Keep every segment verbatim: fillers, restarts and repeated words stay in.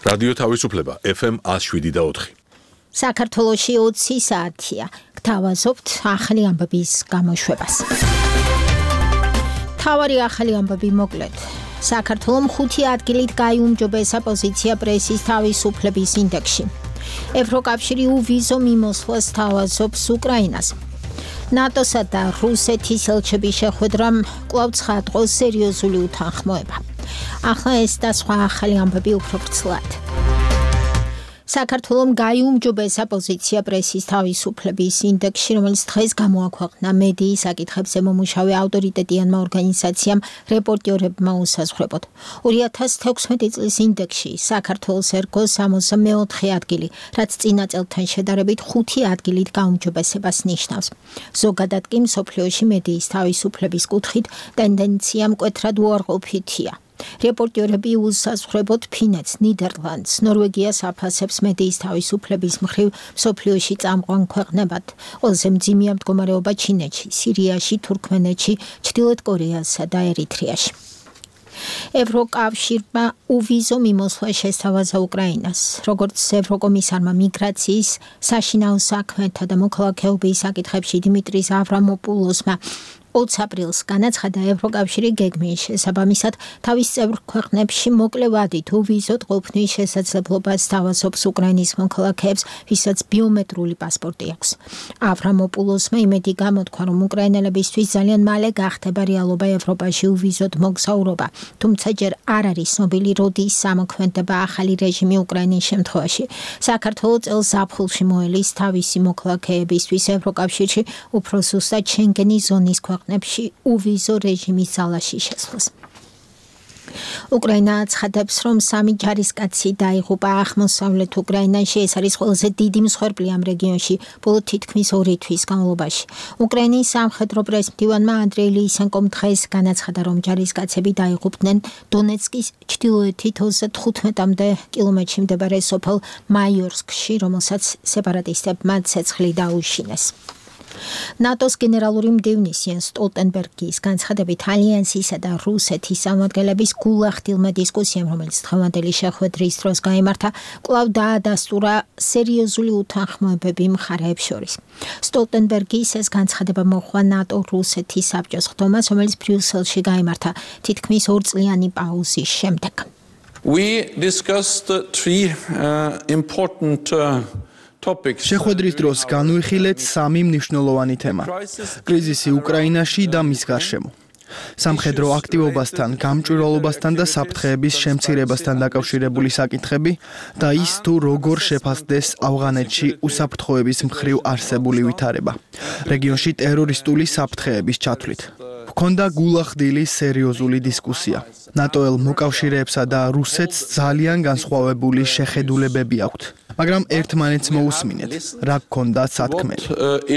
რადიო თავისუფლება ეფ ემ one oh seven და four. საქართველოში ოცი საათია. გთავაზობთ ახალი ამბების გამოშვებას. თავარი ახალი ამბები მოკლედ. საქართველომ ხუთი ადგილით გაიუმჯობესა პოზიცია პრესის თავისუფლების ინდექსში. ევროკავშირი უვიზო მიმოსვლას თავაზობს უკრაინას. ნატოსა და რუსეთის ელჩების შეხვედრამ კვლავ ცხადყოს სერიოზული უთანხმოება. ახლა ეს და სხვა ახალი ამბები უფრო ვრცლად. საქართველომ გაიუმჯობესა პოზიცია პრესის თავისუფლების ინდექსში, რომელიც დღეს გამოაქვეყნა მედიის საკითხებზე მომუშავე ავტორიტეტიანმა ორგანიზაციამ რეპორტერებმა უსაზღვრებოდ. ორი ათას თექვსმეტი წლის ინდექსში საქართველოს ერგოს სამოცდამეოთხე ადგილი, რაც წინა წელთან შედარებით ხუთი ადგილით გაუმჯობესებას ნიშნავს. ზოგადად კი მსოფლიოში მედიის თავისუფლების კუთხით ტენდენცია მკვეთრად უარყოფითია. რეპორტერები უსაზღვრებოდ ფინეთს, ნიდერლანდს, ნორვეგიას აფასებს მედიის თავისუფლების მხრივ მსოფლიოში წამყვან ქვეყნებად. ყველაზე მძიმეა მდგომარეობა ჩინეთში, სირიაში, თურქმენეთში, ჩრდილოეთ კორეასა და ერიტრეაში. ევროკავშირმა უვიზო მიმოსვლა შესთავაზა უკრაინას. როგორც ევროკომისარმა მიგრაციის, საშინაო საქმეთა და მოქალაქეობის საკითხებში დიმიტრის ავრამოპულოსმა ოც აპრილს განაცხადა ევროკავშირი გეგმის შესაბამისად თავის წევრ ქვეყნებში მოკლე ვადით უვიზოდ ყოფნის შესაძლებლობას თავაზობს უკრაინის მოქალაქეებს, ვისაც ბიომეტრიული პასპორტი აქვს. ავრამოპულოსმა იმედი გამოთქვა, რომ უკრაინელებისთვის ძალიან მალე გახდება რეალობა ევროპაში უვიზოდ მოგზაურობა, თუმცა ჯერ არ არის ცნობილი, როდის ამოქმედება ახალი რეჟიმი უკრაინის შემთხვევაში. საქართველო წელს ზაფხულში მოელის თავისი მოქალაქეებისთვის ევროკავშირში უფრო ზუსტად შენგენის ზონის ქვეყნებში უვიზო რეჟიმის ძალაში შესვლას. უკრაინა აცხადებს, რომ სამი ჯარისკაცი დაიღუპა აღმოსავლეთ უკრაინაში, ეს არის ყველაზე დიდი მსხვერპლი ამ რეგიონში ბოლო თითქმის ორი თვის განმავლობაში. უკრაინის სამხედრო პრესმდივანმა ანდრეი ლისენკომ დღეს განაცხადა, რომ ჯარისკაცები დაიღუპდნენ დონეცკის ჩრდილოეთით ოცდათხუთმეტ კილომეტრში მდებარე სოფელ მაიორსკში, რომელსაც სეპარატისტებმა ცეცხლი დაუშინეს. ნატოს გენერალური მდივნის იენს სტოლტენბერგის განცხადებით ალიანსისა და რუსეთის წარმომადგენლების გულახდილმა დისკუსიამ, რომელიც დღევანდელი შეხვედრის დროს გაიმართა, კვლავ დაადასტურა სერიოზული უთანხმოებები მხარეებს შორის. სტოლტენბერგის ეს განცხადება მოჰყვა ნატო-რუსეთის საბჭოს ხდომას, რომელიც ბრიუსელში გაიმართა თითქმის ორწლიანი პაუზის შემდეგ. We discussed three uh, important uh, შეხვედრის დროს განვიხილეთ სამი მნიშვნელოვანი თემა: კრიზისი უკრაინაში და მის გარშემო, სამხედრო აქტივობასთან, გამჭვირვალობასთან და საფრთხეების შემცირებასთან დაკავშირებული საკითხები და ის თუ როგორ შეფასდეს ავღანეთში უსაფრთხოების მხრივ არსებული ვითარება, რეგიონში ტერორისტული საფრთხეების ჩათვლით. ჰქონდა გულახდილი სერიოზული დისკუსია. ნატოელ მოკავშირეებსა და რუსეთს ძალიან განსხვავებული შეხედულებები აქვთ. მაგრამ ერთმანეთს მოусმინეთ, რა გქონდათ სათქმელი.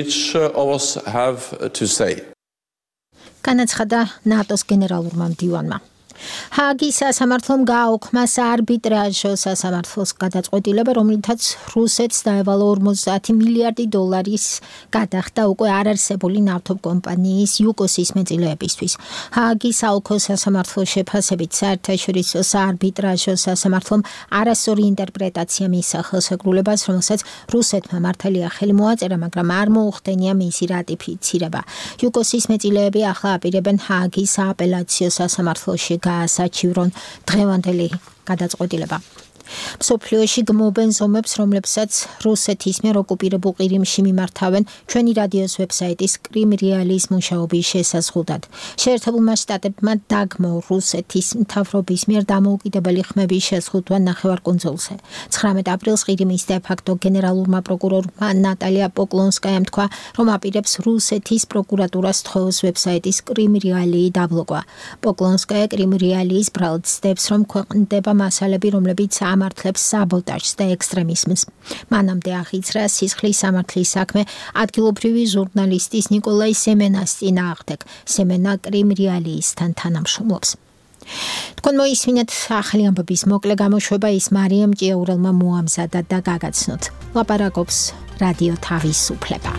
განაცხადა ნატოს გენერალურმა მდივანმა. ჰააგის სასამართლომ გააუქმა საარბიტრაჟო სასამართლოს გადაწყვეტილება, რომლითაც რუსეთს დაევალა ორმოცდაათი მილიარდი დოლარის გადახდა უკვე არარსებული ნავთობკომპანიის იუკოსის მეტილეებისთვის. ჰააგის საოლქო სასამართლოს შეფასებით საერთაშორისო საარბიტრაჟო სასამართლომ არასწორი ინტერპრეტაცია მისცა ხელშეკრულებას, რომელსაც რუსეთმა მართალია ხელი მოაწერა, მაგრამ არ მოუხდენია მისი რატიფიცირება. იუკოსის მეტილეები ახლა აპირებენ ჰააგის სააპელაციო სასამართლოში გაასაჩივრონ დღევანდელი გადაწყვეტილება. მსოფლიოში გმობენ ზომებს, რომლებსაც რუსეთის მიერ ოკუპირებულ ყირიმში მიმართავენ ჩვენი რადიოს ვებსაიტის კრიმ რეალის მუშაობის შესაზღვრად. შეერთებულმა შტატებმა დაგმო რუსეთის მთავრობის მიერ დამოუკიდებელი ხმების შეზღუდვა ნახევარკუნძულზე. ცხრამეტ აპრილს ყირიმის დე-ფაქტო გენერალურმა პროკურორმა ნატალია პოკლონსკაიამ თქვა, რომ აპირებს რუსეთის პროკურატურას თხოვოს ვებსაიტის კრიმ რეალი დაბლოკვა. პოკლონსკაია კრიმ რეალის ბრალად ცდებს, რომ ქვეყნდება მასალები, რომლებიც ამართლებს საბოტაჟს და ექსტრემიზმს. მანამდე აღიძრა სისხლის სამართლის საქმე ადგილობრივი ჟურნალისტის ნიკოლაი სემენას წინააღმდეგ. სემენა კრიმ რეალიისთან თანამშრომლობს. თქვენ მოისმინეთ ახალი ამბების მოკლე გამოშვება, ის მარიამ ჭიაურელმა მოამზადა და გაგაცნოთ. ლაპარაკობს რადიო თავისუფლება.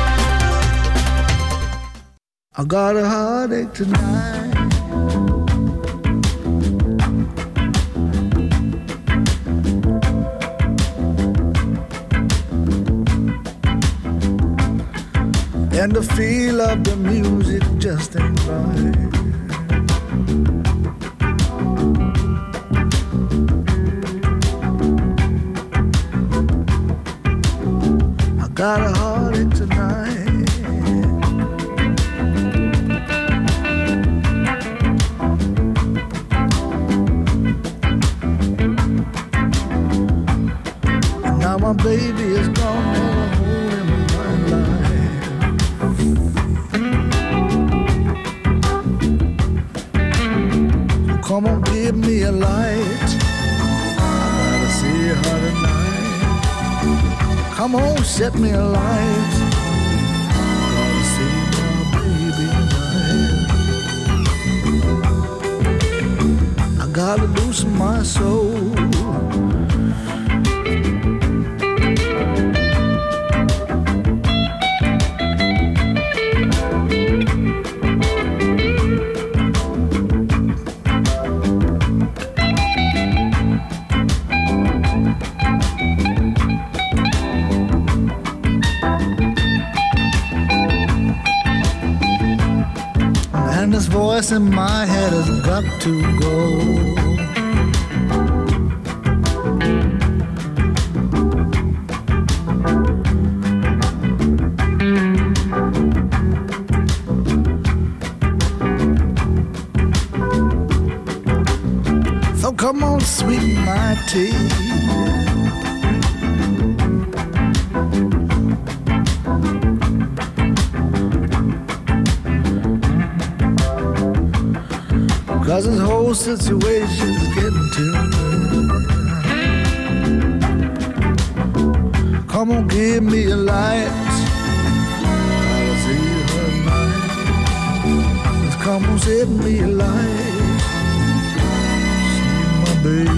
I got a heartache tonight. and the feel of the music just ain't right. I got a heartache tonight. And now my baby is gone, never holding my life. Come on, give me a light. I gotta see her tonight. Come on, set me a light. Gotta see my baby tonight. I gotta loosen my soul. And this voice in my head has got to go. So come on, sweeten my tea. Cause this whole situation's getting to me. Come on, give me a light. Gotta see her tonight. Just come on, set me a light. See my baby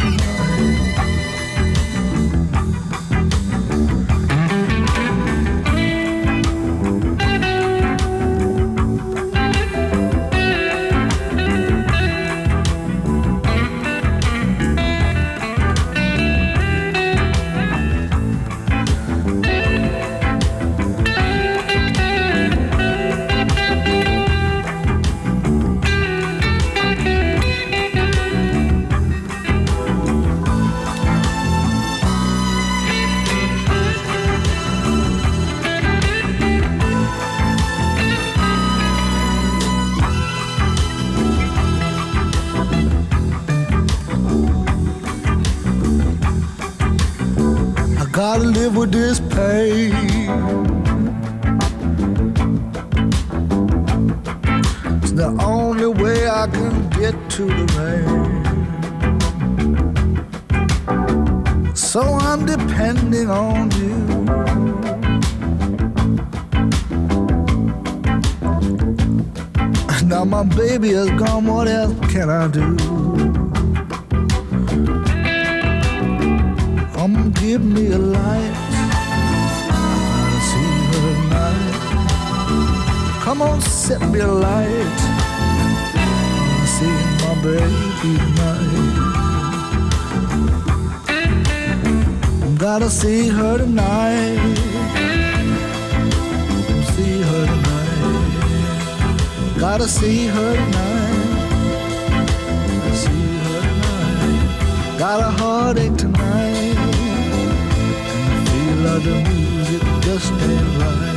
gotta live with this pain. It's the only way I can get to the rain. So I'm depending on you. Now my baby is gone, what else can I do? Come give me a light. I wanna see her tonight. Come on, set me a light. I wanna see my baby tonight. Gotta see her tonight. See her tonight. Gotta see her tonight. See her tonight. Got a heartache tonight. Love the music just ain't right.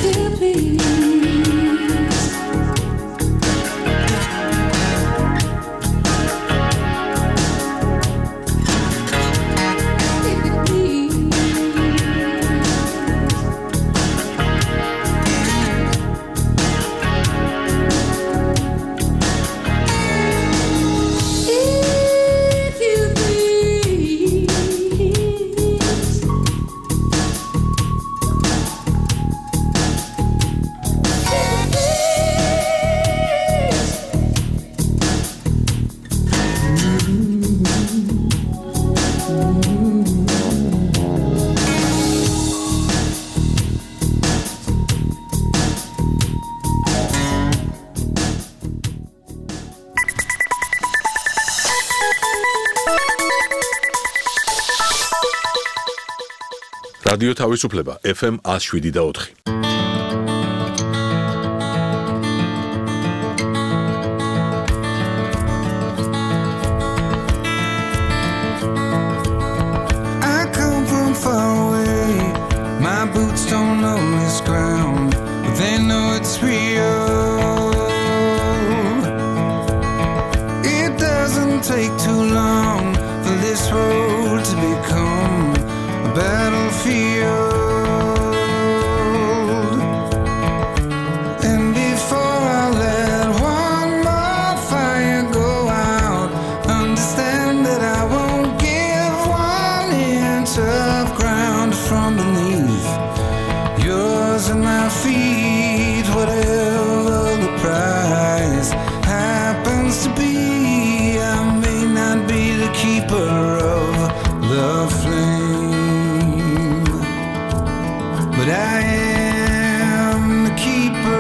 რადიო თავისუფლება ეფ ემ one oh seven და four. I come from far away. My boots don't know this ground, but they know it's real. It doesn't take too long for this road to become a battlefield. And before I let one more fire go out, understand that I won't give one inch of ground from beneath yours and my feet. Whatever the price happens to be, I may not be the keeper of the flame, but I am the keeper.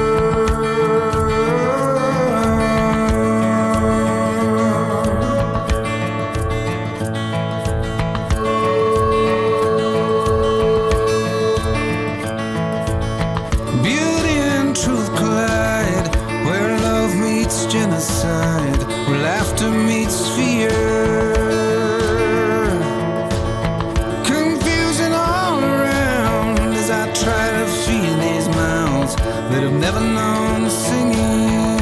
Beauty and truth collide, where love meets genocide, where laughter meets fear. Confusion all around as I try to feed these mouths that have never known singing.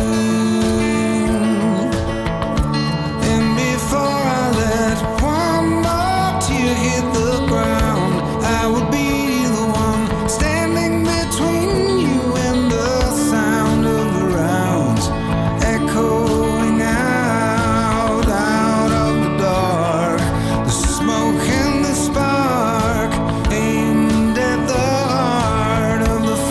And before I let one more tear hit the ground, I would be the one standing between you and the sound of the rounds echoing out, out of the dark. The smoke and the spark aimed at the heart of the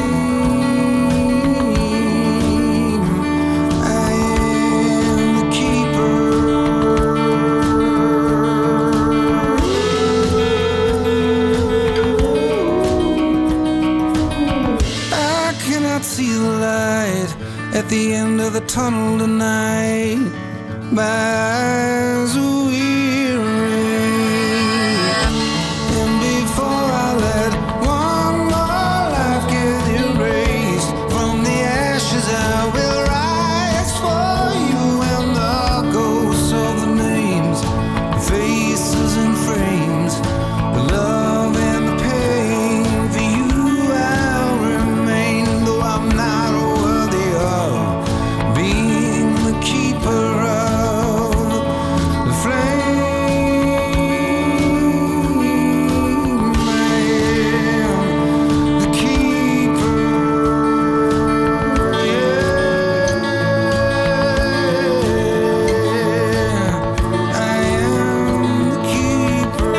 flame. I am the keeper. I cannot see the light at the end of the tunnel tonight. My eyes are weary. And before I let one more life get erased from the ashes, I will rise for you and the ghosts of the names, the faces and frames, the love and the pain. For you I'll remain, though I'm not worthy of being the keeper of the flame. I am the keeper. Yeah, I am the keeper.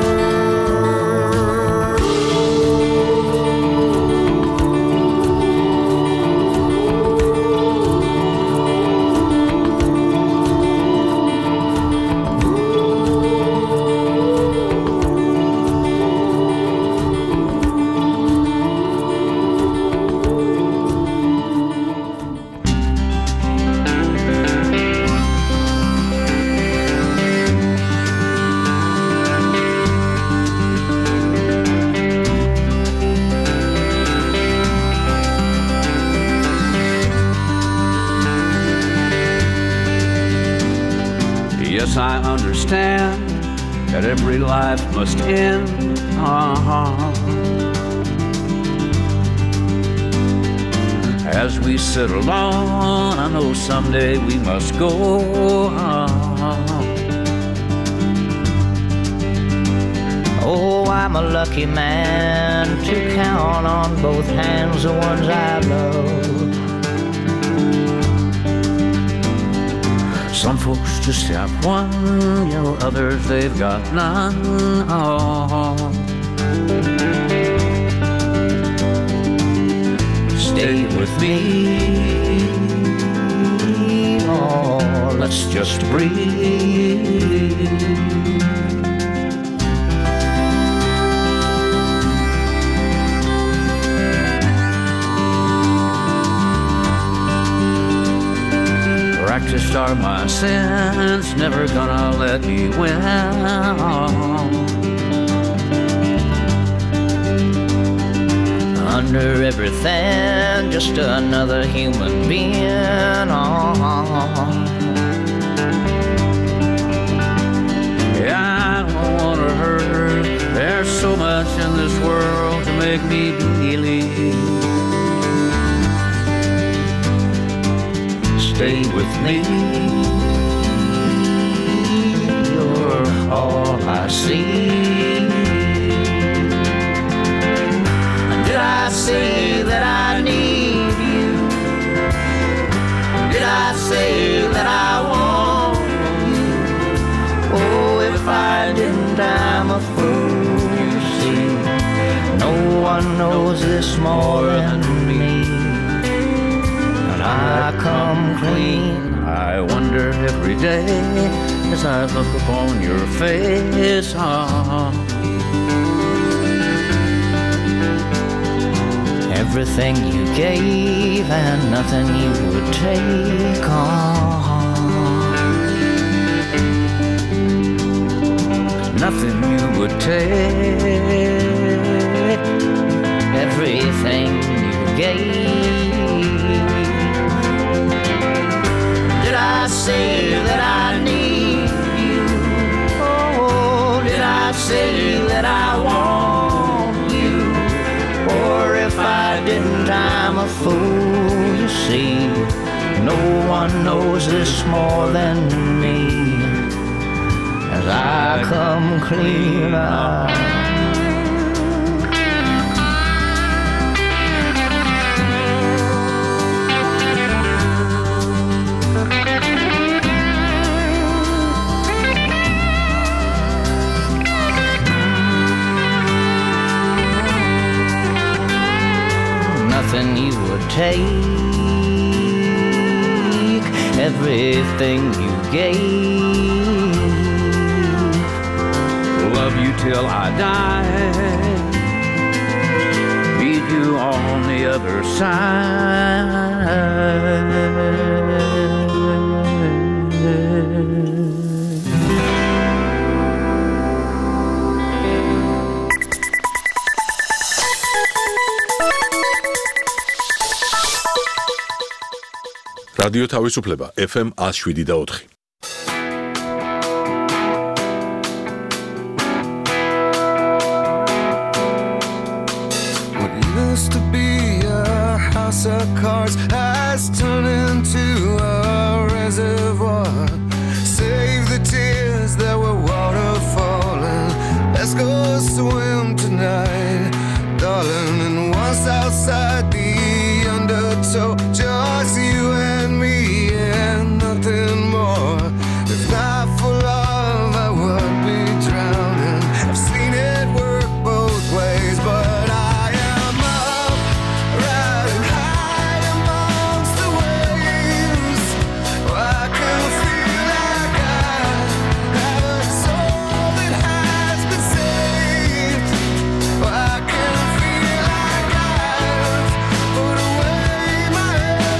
Yes, I understand that every life must end. Uh-huh. as we settle on. I know someday we must go on. Oh, I'm a lucky man to count on both hands the ones I love. Some folks just have one, you know, others they've got none. Oh. Stay with me, oh, let's just breathe. Practiced are my sins, never gonna let me win. Under everything, just another human being. Yeah, I don't wanna hurt. There's so much in this world to make me believe. Stay with me, you're all I see. Did I say that I need you? Did I say that I want you? Oh, if I didn't, I'm a fool, you see. No one knows this more than me. I come clean. I wonder every day as I look upon your face. Oh. Everything you gave and nothing you would take on. Nothing you would take. Everything you gave. Did I say that I need you? Oh, did I say that I want you? Or if I didn't, I'm a fool, you see. No one knows this more than me. As I come clean out. Nothing you would take, everything you gave. Love you till I die, meet you on the other side. რადიო თავისუფლება F M one oh seven და four. What used to be a house of cards has turned into a reservoir. Save the tears that were waterfalling. Let's go swim tonight, darling. And once outside the undertow, just you and me and nothing more. If not for love, I would be drowning. I've seen it work both ways, but I am up, riding high amongst the waves. Oh, I can feel like I have a soul that has been saved. Oh, I can feel like I've put away my head.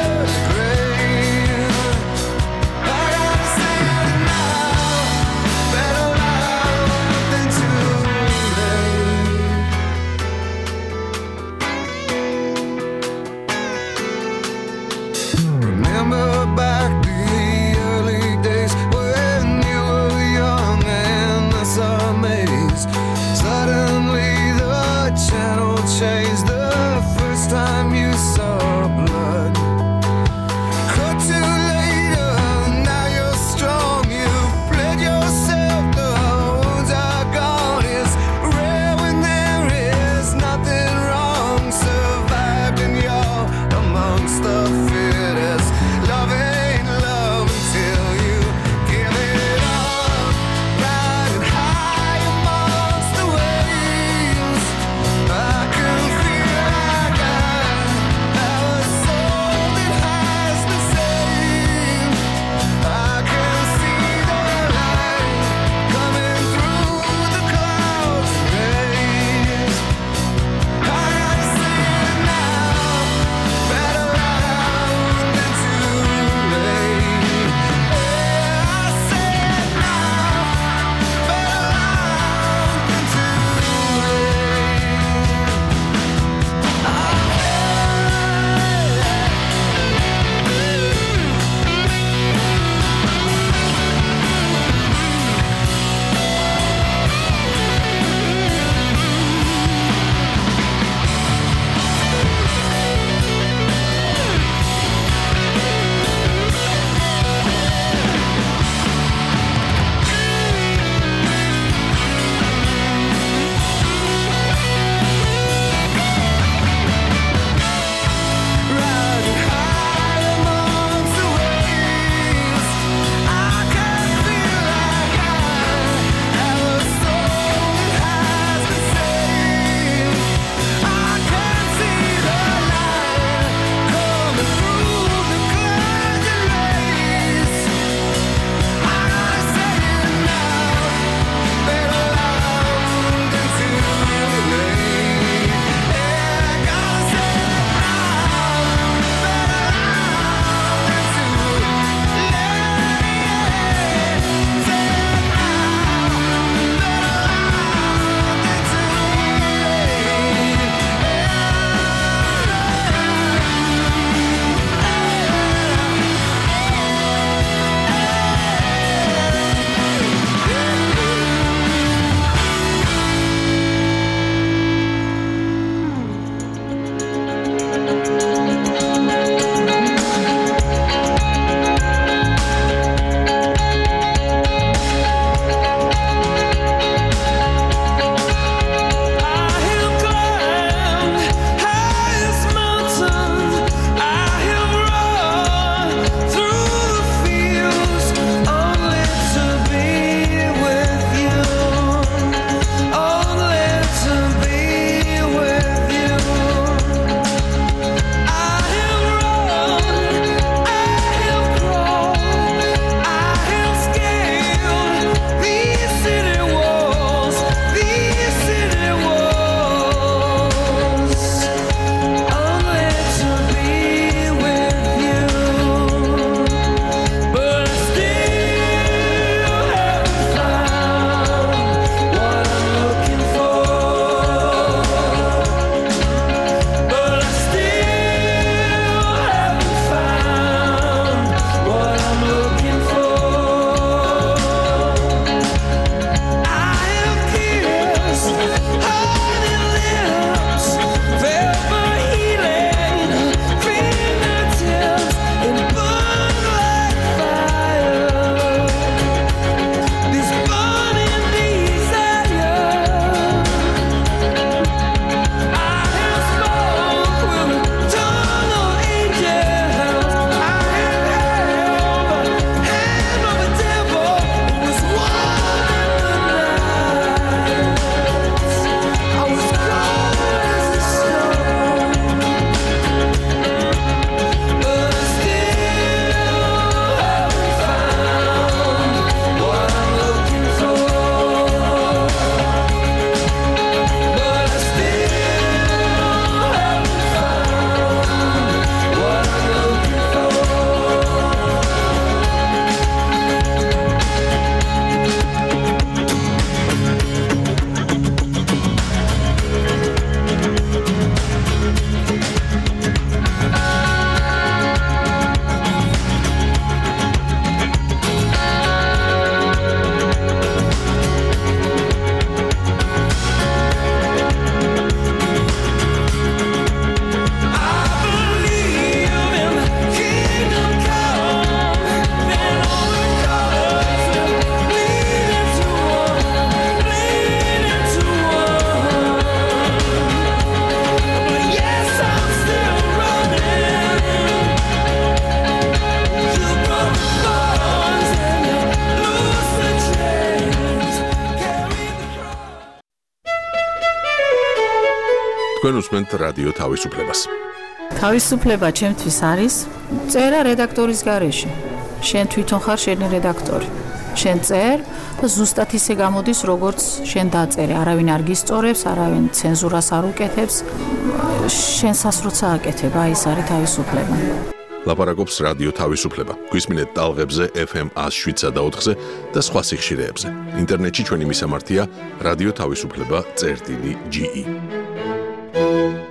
თქვენ უსმენთ რადიო თავისუფლებას. თავისუფლება ჩემთვის არის წერა რედაქტორის გარეშე. შენ თვითონ ხარ შენი რედაქტორი. შენ წერ და ზუსტად ისე გამოდის, როგორც შენ დაწერე. არავინ არ გისწორებს, არავინ ცენზურას არ უკეთებს. შენსას როცა აკეთებ, აი ეს არის თავისუფლება. ლაპარაკობს რადიო თავისუფლება. გვისმინეთ ტალღებზე F M one oh seven და ოთხზე და სხვა სიხშირეებზე. ინტერნეტში ჩვენი მისამართია რადიო თავისუფლება წერტილი G E.